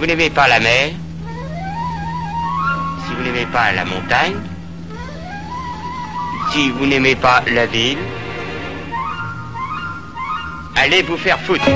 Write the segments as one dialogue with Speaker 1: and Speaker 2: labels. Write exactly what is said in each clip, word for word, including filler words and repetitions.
Speaker 1: vous n'aimez pas la mer, si vous n'aimez pas la montagne, si vous n'aimez pas la ville, allez vous faire foutre.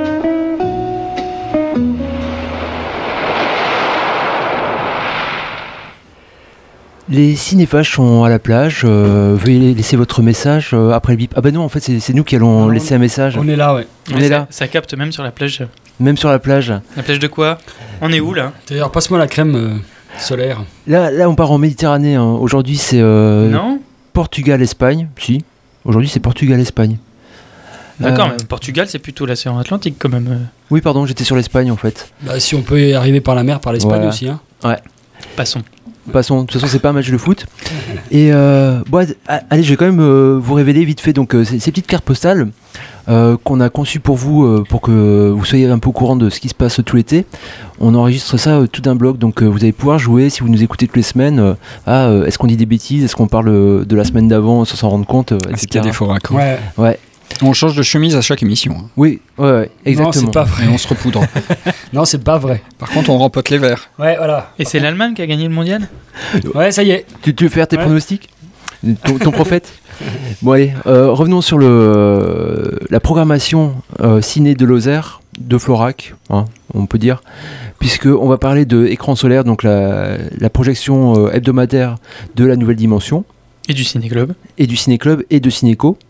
Speaker 2: Les cinéphages sont à la plage, euh, veuillez laisser votre message euh, après le bip. Ah bah non, en fait c'est, c'est nous qui allons
Speaker 3: non,
Speaker 2: laisser un message.
Speaker 3: On est là, ouais.
Speaker 2: On
Speaker 4: ouais,
Speaker 2: est
Speaker 4: ça,
Speaker 2: là.
Speaker 4: Ça capte même sur la plage.
Speaker 2: Même sur la plage.
Speaker 4: La plage de quoi ? On est où là ?
Speaker 3: D'ailleurs, passe-moi la crème euh, solaire.
Speaker 2: Là, là on part en Méditerranée, hein. Aujourd'hui c'est euh,
Speaker 4: Non ?
Speaker 2: Portugal-Espagne, si. Aujourd'hui c'est Portugal-Espagne.
Speaker 4: D'accord,
Speaker 2: Euh,
Speaker 4: mais Portugal c'est plutôt l'océan Atlantique quand même.
Speaker 2: Oui pardon, j'étais sur l'Espagne en fait.
Speaker 3: Bah, si on peut y arriver par la mer, par l'Espagne
Speaker 2: Voilà.
Speaker 3: aussi. Hein.
Speaker 4: Passons.
Speaker 2: Passons, de toute façon c'est pas un match de foot. Et euh, bon, allez, je vais quand même euh, vous révéler vite fait donc, euh, ces, ces petites cartes postales euh, qu'on a conçues pour vous, euh, pour que vous soyez un peu au courant de ce qui se passe tout l'été. On enregistre ça euh, tout d'un bloc, donc euh, vous allez pouvoir jouer si vous nous écoutez toutes les semaines. Euh, ah, euh, est-ce qu'on dit des bêtises ? Est-ce qu'on parle euh, de la semaine d'avant sans s'en rendre compte, euh,
Speaker 5: Est-ce qu'il y a des faux raccords ?
Speaker 3: Ouais.
Speaker 2: Ouais.
Speaker 5: On change de chemise à chaque émission. hein.
Speaker 2: Oui, ouais, ouais, exactement.
Speaker 3: Non, c'est pas vrai.
Speaker 5: Et on se repoudre.
Speaker 3: Non, c'est pas vrai.
Speaker 5: Par contre, on rempote les verres.
Speaker 3: Ouais, voilà.
Speaker 4: Et c'est l'Allemagne qui a gagné le mondial ?
Speaker 3: Ouais, ça y est.
Speaker 2: Tu, tu veux faire tes
Speaker 3: Ouais.
Speaker 2: pronostics ? ton, ton prophète ? Bon allez, euh, revenons sur le, euh, la programmation euh, ciné de Lozère, de Florac, hein, on peut dire, puisqu'on va parler de Écran solaire, donc la, la projection euh, hebdomadaire de la Nouvelle Dimension,
Speaker 4: Et du Ciné-Club ?
Speaker 2: et du Ciné-Club et de Cinéco,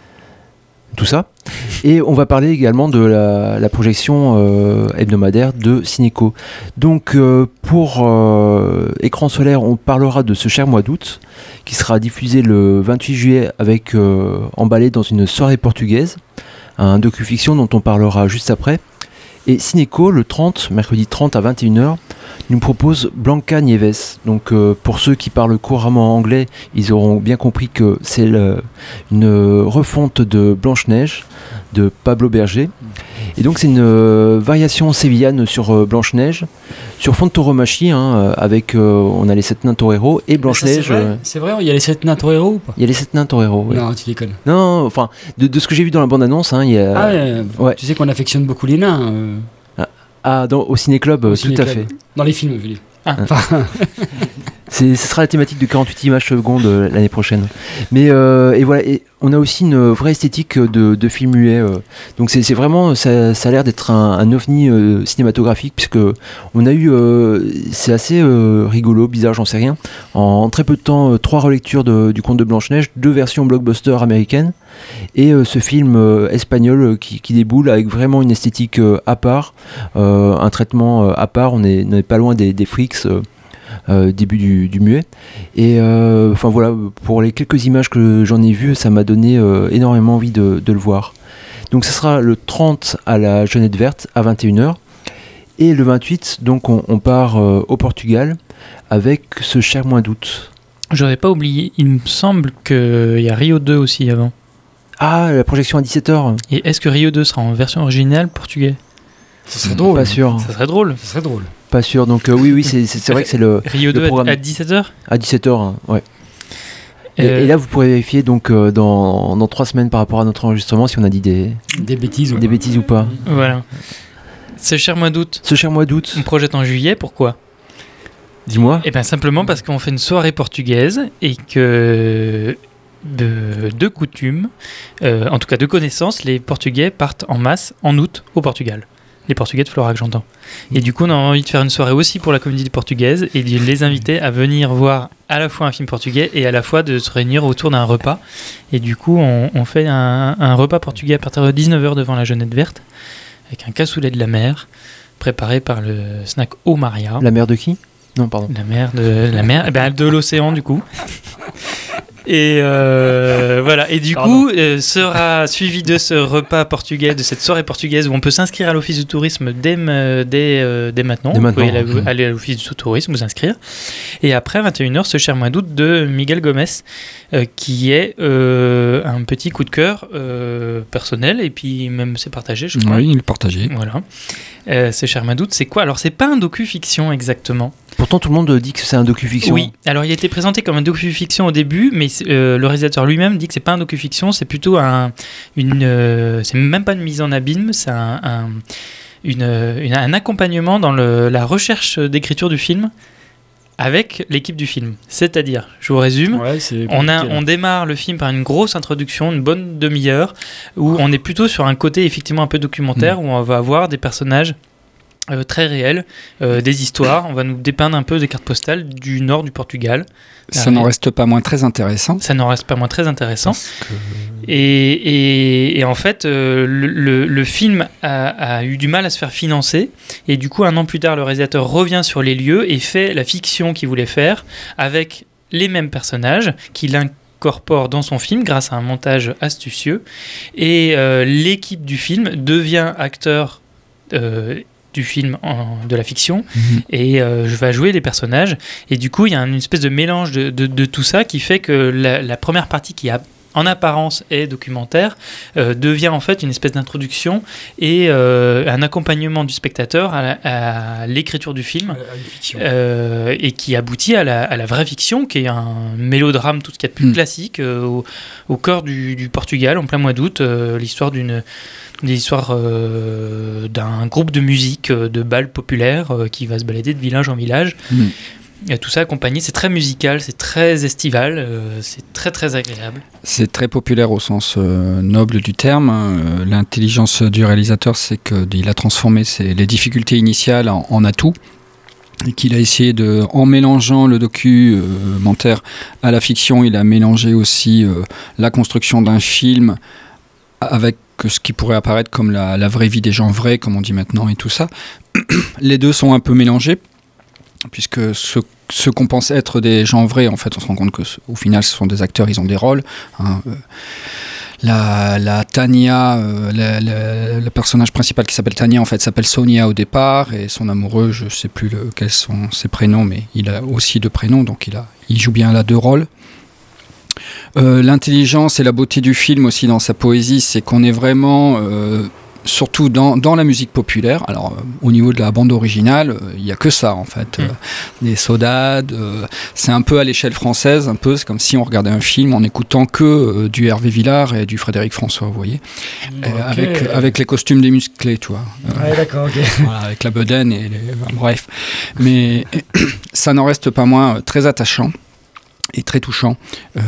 Speaker 2: tout ça. Et on va parler également de la, la projection euh, hebdomadaire de Cinéco. Donc euh, pour euh, Écran solaire, on parlera de ce cher mois d'août, qui sera diffusé le vingt-huit juillet avec euh, emballé dans une soirée portugaise, un docu-fiction dont on parlera juste après. Et Cinéco, le trente, mercredi trente à vingt et une heures, nous propose Blanca Nieves. Donc euh, pour ceux qui parlent couramment anglais, ils auront bien compris que c'est le, une refonte de Blanche-Neige de Pablo Berger. Et donc c'est une euh, variation sévillane sur euh, Blanche-Neige, sur fond de tauromachie, hein, euh, avec, euh, on a les sept nains toreros et
Speaker 3: Ça, c'est
Speaker 2: Blanche-Neige.
Speaker 3: vrai,
Speaker 2: euh,
Speaker 3: c'est vrai, il y a les sept nains toreros ou pas ?
Speaker 2: Il y a les sept nains toreros. Ouais.
Speaker 3: Non, tu déconnes.
Speaker 2: Non, enfin, de, de ce que j'ai vu dans la bande-annonce, hein, il y a...
Speaker 3: Ah, ouais.
Speaker 2: ouais.
Speaker 3: Tu sais qu'on affectionne beaucoup les nains. euh,
Speaker 2: Ah, dans, au Ciné-Club,
Speaker 3: au
Speaker 2: euh, tout
Speaker 3: ciné-club.
Speaker 2: à fait.
Speaker 3: Dans les films, je veux dire.
Speaker 4: Ah.
Speaker 3: Enfin,
Speaker 2: C'est, ce sera la thématique de quarante-huit images secondes euh, l'année prochaine. Mais euh, et voilà, et on a aussi une vraie esthétique de, de film muet. Euh. Donc c'est, c'est vraiment, ça, ça a l'air d'être un, un ovni euh, cinématographique, puisque on a eu, euh, c'est assez euh, rigolo, bizarre, j'en sais rien. En, en très peu de temps, euh, trois relectures de, du Conte de Blanche-Neige, deux versions blockbuster américaines, et euh, ce film euh, espagnol euh, qui, qui déboule avec vraiment une esthétique euh, à part, euh, un traitement euh, à part. On n'est on est pas loin des, des freaks. Euh, Euh, début du, du muet et enfin euh, voilà, pour les quelques images que j'en ai vues, ça m'a donné euh, énormément envie de, de le voir. Donc ce sera le trente à la Jeunette Verte à vingt et une heures, et le vingt-huit donc on, on part euh, au Portugal avec ce cher mois d'août.
Speaker 4: J'aurais pas oublié, il me semble qu'il y a Rio deux aussi avant.
Speaker 2: Ah, la projection à dix-sept heures.
Speaker 4: Et est-ce que Rio deux sera en version originale portugais ?
Speaker 3: ce serait drôle.
Speaker 2: Pas sûr,
Speaker 4: Ça serait drôle.
Speaker 3: Ce serait drôle.
Speaker 2: pas sûr. Donc euh, oui oui, c'est, c'est, c'est vrai que c'est le
Speaker 4: Rio deux
Speaker 2: programme.
Speaker 4: à dix-sept heures ?
Speaker 2: à dix-sept heures, hein, ouais. Et,
Speaker 4: Euh,
Speaker 2: et là vous pourrez vérifier donc euh, dans, dans trois semaines par rapport à notre enregistrement si on a dit des,
Speaker 3: Des bêtises. ou
Speaker 2: des
Speaker 3: pas.
Speaker 2: bêtises ou pas.
Speaker 4: Voilà. Ce cher mois d'août,
Speaker 2: Ce cher mois d'août,
Speaker 4: on projette en juillet, pourquoi ?
Speaker 2: dis-moi.
Speaker 4: Eh bien simplement parce qu'on fait une soirée portugaise et que de, de coutume, euh, en tout cas de connaissance, les Portugais partent en masse en août au Portugal. Les Portugais de Florac, j'entends. Et du coup, on a envie de faire une soirée aussi pour la comédie portugaise et de les inviter à venir voir à la fois un film portugais et à la fois de se réunir autour d'un repas. Et du coup, on, on fait un, un repas portugais à partir de dix-neuf heures devant la Jeunette Verte, avec un cassoulet de la mer, préparé par le snack Au Maria.
Speaker 2: La mère de qui? Non, pardon.
Speaker 4: La mer de la mer, eh ben, de l'océan du coup. Et euh, voilà. Et du
Speaker 3: Pardon.
Speaker 4: coup, euh, sera suivi de ce repas portugais, de cette soirée portugaise où on peut s'inscrire à l'office du tourisme dès, me- dès, euh, dès maintenant.
Speaker 2: Dès
Speaker 4: Vous pouvez
Speaker 2: maintenant,
Speaker 4: aller,
Speaker 2: ok.
Speaker 4: aller à l'office du tourisme, vous inscrire. Et après, à vingt et une heures, ce cher mois d'août de Miguel Gomez, euh, qui est euh, un petit coup de cœur euh, personnel, et puis même c'est partagé, je crois.
Speaker 5: Oui, il est partagé.
Speaker 4: Voilà. Euh, ce cher mois d'août, c'est quoi? Alors, c'est pas un docu-fiction exactement.
Speaker 2: Pourtant, tout le monde dit que c'est un docu-fiction.
Speaker 4: Oui, alors il a été présenté comme un docu-fiction au début, mais euh, le réalisateur lui-même dit que c'est pas un docu-fiction, c'est plutôt un, une, euh, c'est même pas une mise en abîme, c'est un, un, une, une- un accompagnement dans le- la recherche d'écriture du film avec l'équipe du film. C'est-à-dire, je vous résume,
Speaker 3: Ouais, c'est
Speaker 4: on, a,
Speaker 3: compliqué,
Speaker 4: on démarre le film par une grosse introduction, une bonne demi-heure, où on est plutôt sur un côté effectivement un peu documentaire, où on va avoir des personnages euh, très réels, euh, des histoires. On va nous dépeindre un peu des cartes postales du nord du Portugal.
Speaker 5: Ça
Speaker 4: Ah,
Speaker 5: n'en
Speaker 4: mais-
Speaker 5: reste pas moins très intéressant.
Speaker 4: Ça n'en reste pas moins très intéressant.
Speaker 5: Parce que-
Speaker 4: Et, et- et en fait, euh, le, le- le film a, a eu du mal à se faire financer. Et du coup, un an plus tard, le réalisateur revient sur les lieux et fait la fiction qu'il voulait faire avec les mêmes personnages qu'il incorpore dans son film grâce à un montage astucieux. Et euh, l'équipe du film devient acteur euh, du film, en- de la fiction,
Speaker 5: Mhm.
Speaker 4: et euh, je vais jouer les personnages. Et du coup, il y a une espèce de mélange de, de- de tout ça qui fait que la, la première partie qui a en apparence est documentaire, euh, devient en fait une espèce d'introduction et euh, un accompagnement du spectateur à, la- à l'écriture du film,
Speaker 3: Euh, une fiction.
Speaker 4: euh, et qui aboutit à la, à la vraie fiction, qui est un mélodrame, tout ce qu'il y a de plus
Speaker 5: Mm.
Speaker 4: classique, euh, au, au cœur du, du Portugal, en plein mois d'août, euh, l'histoire d'une l'histoire euh, d'un groupe de musique, euh, de bal populaire, euh, qui va se balader de village en village.
Speaker 5: Mm.
Speaker 4: Et tout ça accompagné, c'est très musical, c'est très estival, euh, c'est très très agréable.
Speaker 5: C'est très populaire au sens euh, noble du terme. Euh, L'intelligence du réalisateur, c'est qu'il a transformé ses- les difficultés initiales en, en atouts. Et qu'il a essayé de, en mélangeant le documentaire à la fiction, il a mélangé aussi euh, la construction d'un film avec ce qui pourrait apparaître comme la, la vraie vie des gens vrais, comme on dit maintenant, et tout ça. Les deux sont un peu mélangés, puisque ce, ce qu'on pense être des gens vrais, en fait, on se rend compte qu'au final, ce sont des acteurs, ils ont des rôles. Hein. Euh, La, la Tania, euh, la- la- le personnage principal qui s'appelle Tania, en fait, s'appelle Sonia au départ, et son amoureux, je ne sais plus le, quels sont ses prénoms, mais il a aussi deux prénoms, donc il, a, il joue bien là deux rôles. Euh, L'intelligence et la beauté du film aussi dans sa poésie, c'est qu'on est vraiment, euh, surtout dans, dans la musique populaire, alors euh, au niveau de la bande originale, il n'y a que ça en fait.
Speaker 4: Mm.
Speaker 5: Euh, des saudades, euh, c'est un peu à l'échelle française, un peu, c'est comme si on regardait un film en écoutant que euh, du Hervé Villard et du Frédéric François, vous voyez, Euh,
Speaker 3: Ok.
Speaker 5: avec, avec les costumes des musclés, tu vois. Euh,
Speaker 3: Ouais, d'accord, ok.
Speaker 5: voilà, avec la bedaine et les... enfin, bref. Mais ça n'en reste pas moins euh, très attachant et très touchant. Euh,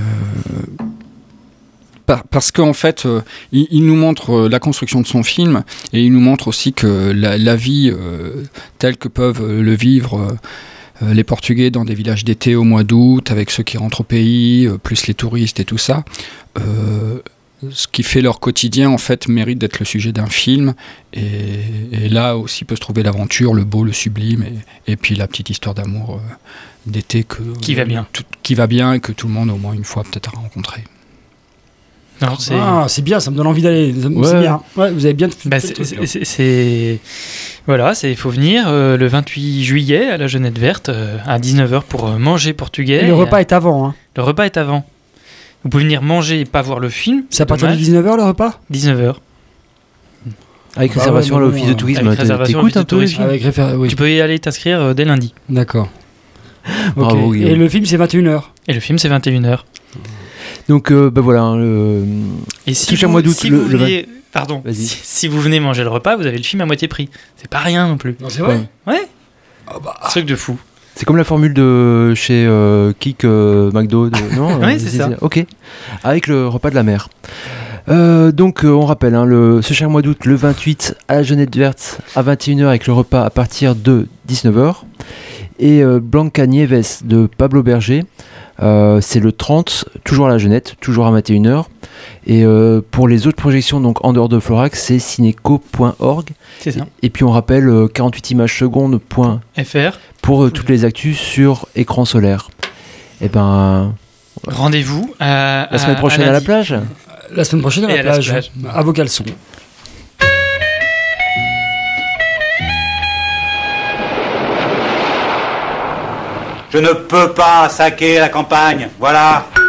Speaker 5: par- parce qu'en fait, euh, il, il nous montre euh, la construction de son film et il nous montre aussi que la, la vie euh, telle que peuvent euh, le vivre euh, euh, les Portugais dans des villages d'été au mois d'août, avec ceux qui rentrent au pays, euh, plus les touristes et tout ça, euh, ce qui fait leur quotidien, en fait, mérite d'être le sujet d'un film. Et, et là aussi peut se trouver l'aventure, le beau, le sublime, et, et puis la petite histoire d'amour euh, d'été que,
Speaker 4: Qui va bien.
Speaker 5: tout- qui va bien et que tout le monde, au moins une fois, peut-être a rencontré.
Speaker 4: Non, c'est
Speaker 3: Ah, c'est bien, ça me donne envie d'aller. C'est
Speaker 2: Ouais.
Speaker 3: bien. Ouais, vous avez bien.
Speaker 4: bah,
Speaker 3: fait
Speaker 4: c'est-
Speaker 3: le truc, là.
Speaker 4: c'est- c'est- voilà, c'est il faut venir euh, le vingt-huit juillet à la Jeunette Verte euh, à dix-neuf heures pour euh, manger portugais.
Speaker 3: Et le
Speaker 4: Et,
Speaker 3: repas
Speaker 4: euh,
Speaker 3: est avant. Hein.
Speaker 4: le repas est avant. Vous pouvez venir manger et pas voir le film.
Speaker 3: C'est à partir de
Speaker 4: dommage.
Speaker 3: dix-neuf heures le repas
Speaker 4: dix-neuf heures.
Speaker 2: Avec
Speaker 3: Bah
Speaker 2: réservation
Speaker 3: ouais,
Speaker 2: à
Speaker 3: mais
Speaker 2: l'office
Speaker 3: bon,
Speaker 2: de
Speaker 3: euh,
Speaker 2: tourisme,
Speaker 4: avec
Speaker 2: t'é-
Speaker 4: réservation à
Speaker 2: t'écoutes
Speaker 4: l'office
Speaker 2: un
Speaker 4: de
Speaker 2: peu
Speaker 4: tourisme.
Speaker 2: aussi
Speaker 3: Avec réfé- oui.
Speaker 4: Tu peux y aller t'inscrire euh, dès lundi.
Speaker 3: D'accord.
Speaker 2: Bravo,
Speaker 3: Ok.
Speaker 2: Guillaume.
Speaker 3: Et le film, c'est vingt et une heures.
Speaker 4: Et le film, c'est vingt et une heures.
Speaker 2: Donc euh, bah voilà, hein, le-
Speaker 4: Et si
Speaker 2: Tout
Speaker 4: vous,
Speaker 2: un mois d'août,
Speaker 4: si
Speaker 2: le-
Speaker 4: vous
Speaker 2: le
Speaker 4: venez, pardon,
Speaker 2: Vas-y.
Speaker 4: si, si vous venez manger le repas, vous avez le film à moitié prix. C'est pas rien non plus.
Speaker 3: Non, c'est
Speaker 2: vrai
Speaker 4: Ouais.
Speaker 3: Ah bah.
Speaker 4: Truc de fou.
Speaker 2: c'est comme la formule de chez euh, Kik euh, McDo, de- non
Speaker 4: Ouais,
Speaker 2: euh,
Speaker 4: c'est ça.
Speaker 2: Ok, avec le repas de la mer. Euh, donc euh, on rappelle, hein, le, ce cher mois d'août, le vingt-huit à la Jeunette Verte à vingt et une heures avec le repas à partir de dix-neuf heures. Et euh, Blanca Nieves de Pablo Berger, euh, c'est le trente, toujours à la Jeunette, toujours à vingt et une heures. Et euh, pour les autres projections, donc en dehors de Florac, c'est cineco point org.
Speaker 4: C'est ça.
Speaker 2: Et puis on rappelle euh, quarante-huit images secondes point
Speaker 4: F R.
Speaker 2: pour euh, toutes les actus sur écran solaire. Et ben
Speaker 4: Rendez-vous à,
Speaker 2: la semaine prochaine à, la
Speaker 4: lundi.
Speaker 2: plage.
Speaker 3: La semaine prochaine à
Speaker 4: Et
Speaker 3: la
Speaker 4: à la
Speaker 3: plage.
Speaker 4: plage.
Speaker 3: À vos caleçons.
Speaker 6: Je ne peux pas saquer la campagne, voilà.